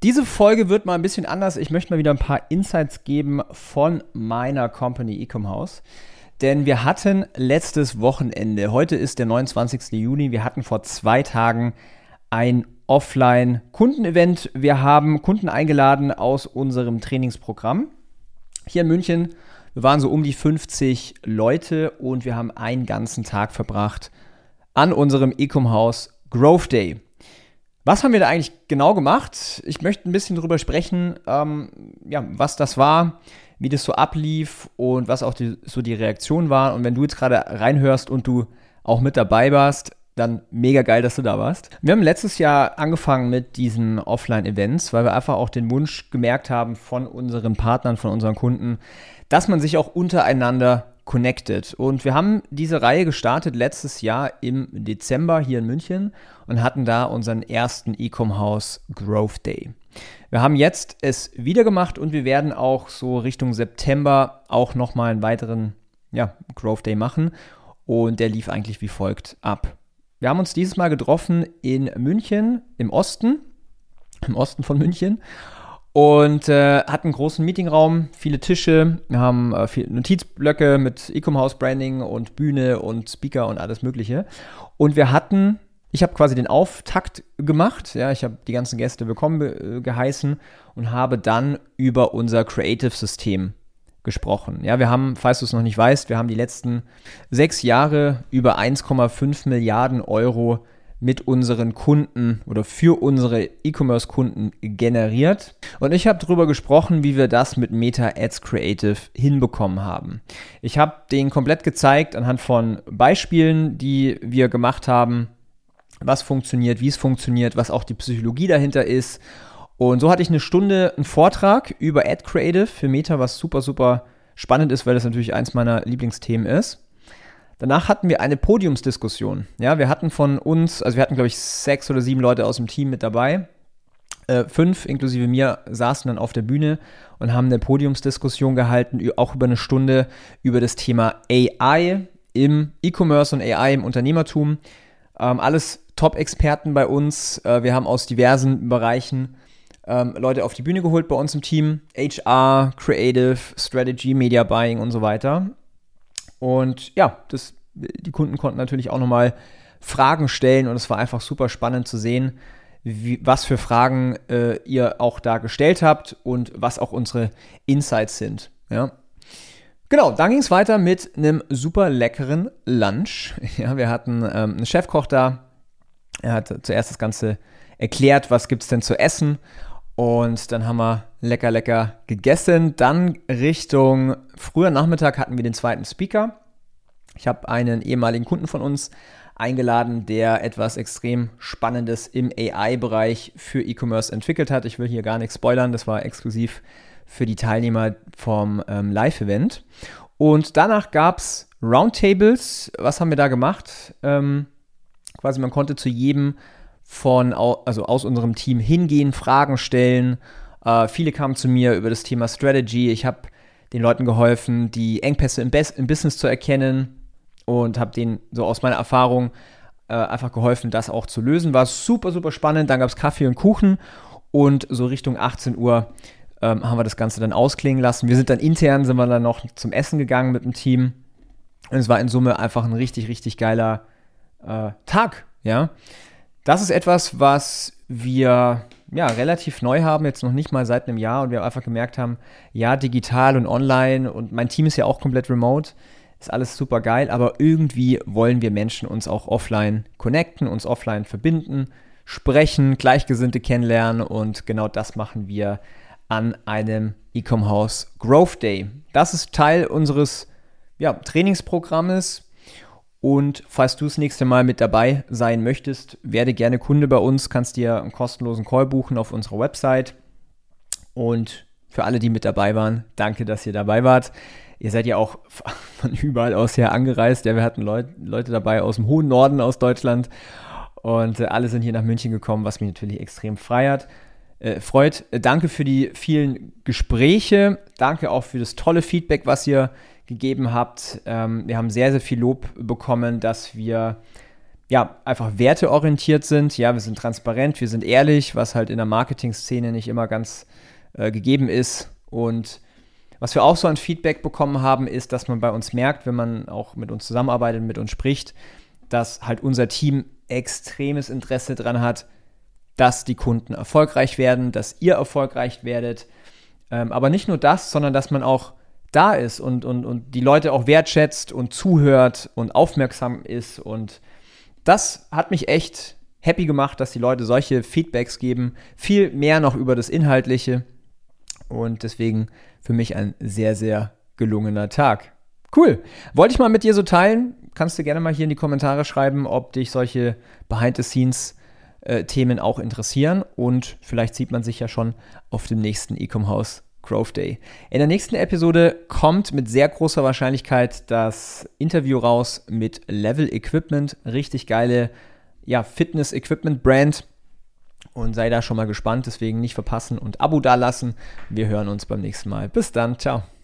Diese Folge wird mal ein bisschen anders. Ich möchte mal wieder ein paar Insights geben von meiner Company Ecomhouse. Denn wir hatten letztes Wochenende, heute ist der 29. Juni, wir hatten vor 2 Tagen ein Offline-Kundenevent. Wir haben Kunden eingeladen aus unserem Trainingsprogramm hier in München. Wir waren so um die 50 Leute und wir haben einen ganzen Tag verbracht an unserem Ecomhouse Growth Day. Was haben wir da eigentlich genau gemacht? Ich möchte ein bisschen drüber sprechen, was das war, wie das so ablief und was auch die Reaktion war. Und wenn du jetzt gerade reinhörst und du auch mit dabei warst, dann mega geil, dass du da warst. Wir haben letztes Jahr angefangen mit diesen Offline-Events, weil wir einfach auch den Wunsch gemerkt haben von unseren Partnern, von unseren Kunden, dass man sich auch untereinander connected. Und wir haben diese Reihe gestartet letztes Jahr im Dezember hier in München und hatten da unseren ersten Ecomhouse Growth Day. Wir haben jetzt es wieder gemacht und wir werden auch so Richtung September auch nochmal einen weiteren Growth Day machen. Und der lief eigentlich wie folgt ab. Wir haben uns dieses Mal getroffen in München, im Osten von München. Und hatten einen großen Meetingraum, viele Tische, wir haben viele Notizblöcke mit Ecomhouse-Branding und Bühne und Speaker und alles Mögliche. Und ich habe quasi den Auftakt gemacht, ja, ich habe die ganzen Gäste willkommen geheißen und habe dann über unser Creative-System gesprochen. Ja, wir haben, falls du es noch nicht weißt, wir haben die letzten 6 Jahre über 1,5 Milliarden Euro mit unseren Kunden oder für unsere E-Commerce-Kunden generiert. Und ich habe darüber gesprochen, wie wir das mit Meta Ads Creative hinbekommen haben. Ich habe denen komplett gezeigt, anhand von Beispielen, die wir gemacht haben, was funktioniert, wie es funktioniert, was auch die Psychologie dahinter ist. Und so hatte ich eine Stunde einen Vortrag über Ad Creative für Meta, was super, super spannend ist, weil das natürlich eins meiner Lieblingsthemen ist. Danach hatten wir eine Podiumsdiskussion. Ja, wir hatten von uns, also wir hatten, glaube ich, 6 oder 7 Leute aus dem Team mit dabei. 5 inklusive mir saßen dann auf der Bühne und haben eine Podiumsdiskussion gehalten, auch über eine Stunde, über das Thema AI im E-Commerce und AI im Unternehmertum. Alles Top-Experten bei uns. Wir haben aus diversen Bereichen Leute auf die Bühne geholt bei uns im Team. HR, Creative, Strategy, Media Buying und so weiter. Und ja, die Kunden konnten natürlich auch nochmal Fragen stellen und es war einfach super spannend zu sehen, was für Fragen ihr auch da gestellt habt und was auch unsere Insights sind. Ja. Genau, dann ging es weiter mit einem super leckeren Lunch. Ja, wir hatten einen Chefkoch da. Er hat zuerst das Ganze erklärt, was gibt es denn zu essen. Und dann haben wir lecker gegessen. Dann Richtung früher Nachmittag hatten wir den zweiten Speaker. Ich habe einen ehemaligen Kunden von uns eingeladen, der etwas extrem Spannendes im AI-Bereich für E-Commerce entwickelt hat. Ich will hier gar nichts spoilern, das war exklusiv für die Teilnehmer vom Live-Event. Und danach gab es Roundtables. Was haben wir da gemacht? Quasi man konnte zu jedem aus unserem Team hingehen, Fragen stellen. Viele kamen zu mir über das Thema Strategy. Ich habe den Leuten geholfen, die Engpässe im Business zu erkennen und habe denen so aus meiner Erfahrung einfach geholfen, das auch zu lösen. War super, super spannend. Dann gab es Kaffee und Kuchen und so Richtung 18 Uhr haben wir das Ganze dann ausklingen lassen. Wir sind dann noch zum Essen gegangen mit dem Team. Und es war in Summe einfach ein richtig, richtig geiler Tag, ja. Das ist etwas, was wir relativ neu haben, jetzt noch nicht mal seit einem Jahr und wir einfach gemerkt haben, ja, digital und online und mein Team ist ja auch komplett remote, ist alles super geil, aber irgendwie wollen wir Menschen uns auch offline connecten, uns offline verbinden, sprechen, Gleichgesinnte kennenlernen und genau das machen wir an einem Ecomhouse Growth Day. Das ist Teil unseres Trainingsprogrammes. Und falls du das nächste Mal mit dabei sein möchtest, werde gerne Kunde bei uns, kannst dir einen kostenlosen Call buchen auf unserer Website. Und für alle, die mit dabei waren, danke, dass ihr dabei wart. Ihr seid ja auch von überall aus her angereist. Ja, wir hatten Leute dabei aus dem hohen Norden aus Deutschland. Und alle sind hier nach München gekommen, was mich natürlich extrem freut. Danke für die vielen Gespräche. Danke auch für das tolle Feedback, was ihr gegeben habt. Wir haben sehr, sehr viel Lob bekommen, dass wir ja, einfach werteorientiert sind. Ja, wir sind transparent, wir sind ehrlich, was halt in der Marketing-Szene nicht immer ganz gegeben ist. Und was wir auch so an Feedback bekommen haben, ist, dass man bei uns merkt, wenn man auch mit uns zusammenarbeitet, mit uns spricht, dass halt unser Team extremes Interesse daran hat, dass die Kunden erfolgreich werden, dass ihr erfolgreich werdet. Aber nicht nur das, sondern dass man auch da ist und die Leute auch wertschätzt und zuhört und aufmerksam ist. Und das hat mich echt happy gemacht, dass die Leute solche Feedbacks geben. Viel mehr noch über das Inhaltliche. Und deswegen für mich ein sehr, sehr gelungener Tag. Cool. Wollte ich mal mit dir so teilen. Kannst du gerne mal hier in die Kommentare schreiben, ob dich solche Behind-the-Scenes-Themen auch interessieren. Und vielleicht sieht man sich ja schon auf dem nächsten Ecom House Growth Day. In der nächsten Episode kommt mit sehr großer Wahrscheinlichkeit das Interview raus mit Level Equipment. Richtig geile Fitness-Equipment-Brand. Und sei da schon mal gespannt, deswegen nicht verpassen und Abo dalassen. Wir hören uns beim nächsten Mal. Bis dann, ciao.